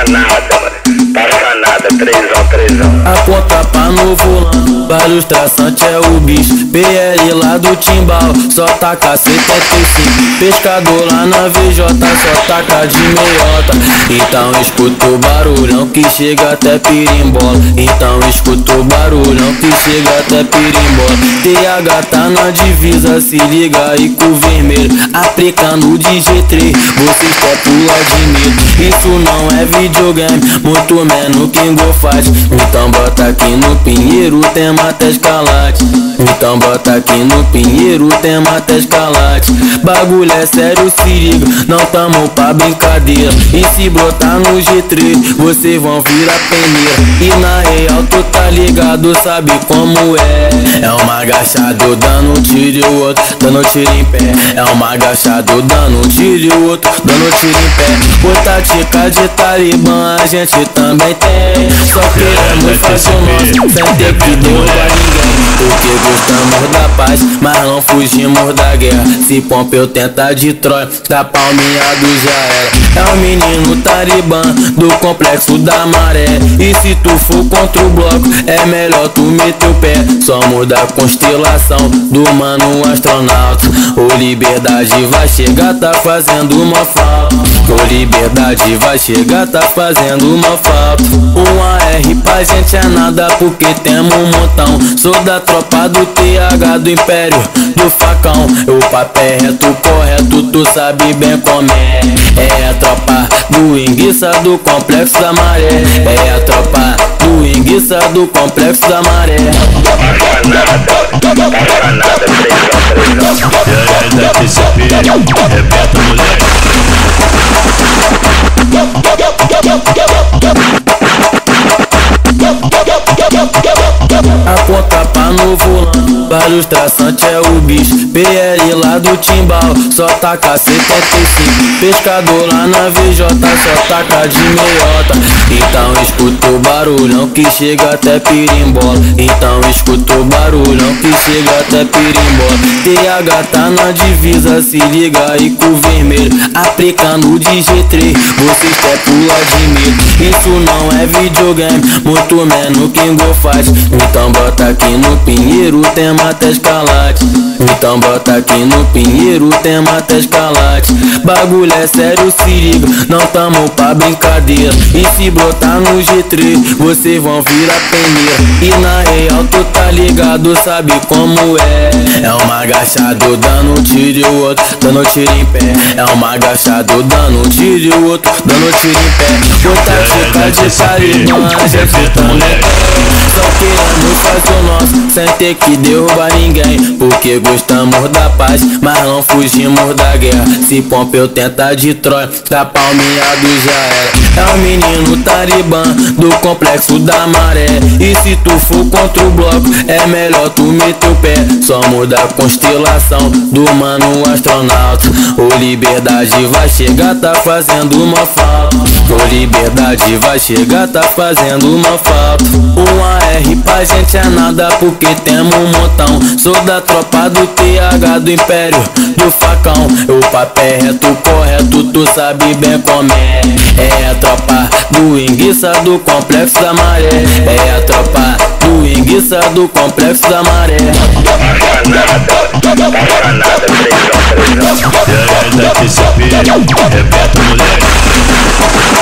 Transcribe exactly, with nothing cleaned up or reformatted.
passa nada, mano. Passa nada, trêsão, trêsão. Aponta pra novo lando, vários traçantes é o bicho. P L lá do Timbal, só taca setenta e cinco. Pescador lá na V J, só taca de meiota. Então escuta o barulhão que chega até pirimbola. Então escuta o barulhão que chega até pirimbola. T H tá na divisa, se liga aí com o vermelho. Aplicando de G três, vocês quer pular de medo. Isso não é videogame, muito menos que Go faz. Então bota aqui no Pinheiro, tema até escalate. Então bota aqui no Pinheiro, tema até escalate. Bagulho é sério, se liga, não tamo pra brincadeira. E se brotar no G três, vocês vão virar peneira. E na real tu tá ligado, sabe como é. É um agachado dando um tiro e o outro dando tiro em pé. É um agachado dando um tiro e o outro dando tiro em pé. Ô tática de Talibã a gente também tem. Só queremos fazer o nosso sem ter que derrubar ninguém. Porque gostamos da paz, mas não fugimos da guerra. Se Pompeu tenta de Troia, da palmeado já era. É o menino Talibã do complexo da maré. E se tu for contra o bloco, é melhor tu meter o pé. Só muda a constelação do mano astronauta. O Liberdade vai chegar, tá fazendo uma falta. O Liberdade vai chegar, tá fazendo uma falta. Um A R pra gente é nada porque temos um montão. Sou da tropa do T H do Império do Facão. O papel é reto, correto, tu sabe bem como é. É a tropa do Enguiça do Complexo da Maré. É a tropa do Enguiça do Complexo da Maré. Passa nada, passa nada, trêsão, trêsão. E aí da P C P, repeta moleque. Aponta pra novo lando, vários traçantes é o bicho. P L lá do Timbal, só taca setenta e cinco. Pescador lá na V J, só taca de meiota. Então escuta o barulhão que chega até pirimbola. Então escuta o barulhão que chega até pirimbola. T H tá na divisa, se liga aí com o vermelho. Aplicando de G três, vocês quer pular de medo. Isso não é videogame, muito menos que Go faz. Então bota aqui no Pinheiro, tema até escalate. Então bota aqui no Pinheiro, tema até escalate. Bagulho é sério, se liga, não tamo pra brincadeira. E se brotar no G três, vocês vão virar peneira. E na real tu tá ligado, sabe como é. É um agachado dando um tiro e o outro dando tiro em pé. É um agachado dando um tiro e o outro dando tiro em pé. Ô tática de Talibã a gente também tem. Só queremos fazer o nosso sem ter que derrubar ninguém. Porque gostamos da paz, mas não fugimos da guerra. Se Pompeu tenta de Troia, tá palmeado já era. É o menino Talibã do Complexo da Maré. E se tu for contra o bloco, é melhor tu meter o pé. Só muda a constelação do mano astronauta. O Liberdade vai chegar, tá fazendo uma falta. O Liberdade vai chegar, tá fazendo uma falta. Um A R pra gente é nada porque temos um montão. Sou da tropa do T H do Império do Facão. O papel é reto, correto, tu sabe bem como é. É a tropa do Enguiça do Complexo da Maré. É a tropa do Enguiça do Complexo da Maré. Passa nada, passa nada, trêsão, trêsão. E aí da P C P, repeta moleque.